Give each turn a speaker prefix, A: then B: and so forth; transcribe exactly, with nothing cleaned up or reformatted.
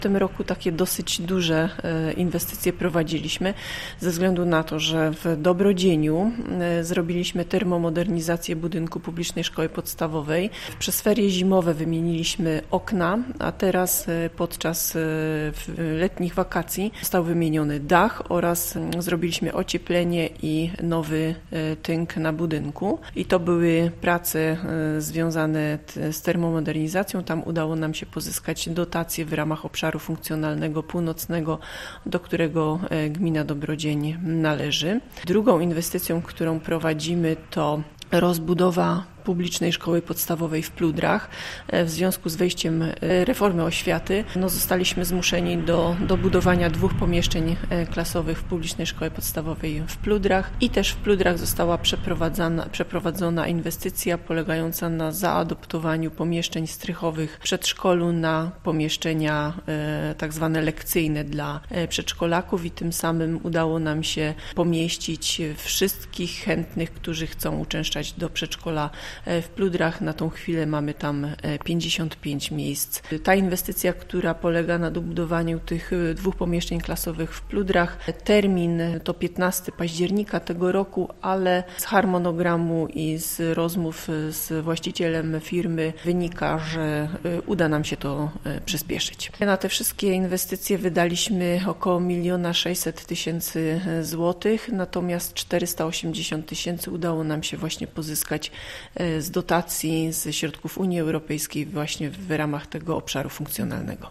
A: W tym roku takie dosyć duże inwestycje prowadziliśmy ze względu na to, że w Dobrodzieniu zrobiliśmy termomodernizację budynku publicznej szkoły podstawowej. Przez ferie zimowe wymieniliśmy okna, a teraz podczas letnich wakacji został wymieniony dach oraz zrobiliśmy ocieplenie i nowy tynk na budynku. I to były prace związane z termomodernizacją. Tam udało nam się pozyskać dotacje w ramach obszaru funkcjonalnego północnego, do którego gmina Dobrodzień należy. Drugą inwestycją, którą prowadzimy, to rozbudowa publicznej szkoły podstawowej w Pludrach. W związku z wejściem reformy oświaty no, zostaliśmy zmuszeni do, do budowania dwóch pomieszczeń klasowych w publicznej szkole podstawowej w Pludrach i też w Pludrach została przeprowadzona, przeprowadzona inwestycja polegająca na zaadoptowaniu pomieszczeń strychowych w przedszkolu na pomieszczenia e, tak zwane lekcyjne dla przedszkolaków i tym samym udało nam się pomieścić wszystkich chętnych, którzy chcą uczęszczać do przedszkola w Pludrach. Na tą chwilę mamy tam pięćdziesiąt pięć miejsc. Ta inwestycja, która polega na dobudowaniu tych dwóch pomieszczeń klasowych w Pludrach, termin to piętnastego października tego roku, ale z harmonogramu i z rozmów z właścicielem firmy wynika, że uda nam się to przyspieszyć. Na te wszystkie inwestycje wydaliśmy około miliona sześćset tysięcy złotych, natomiast czterysta osiemdziesiąt tysięcy udało nam się właśnie pozyskać z dotacji z środków Unii Europejskiej właśnie w ramach tego obszaru funkcjonalnego.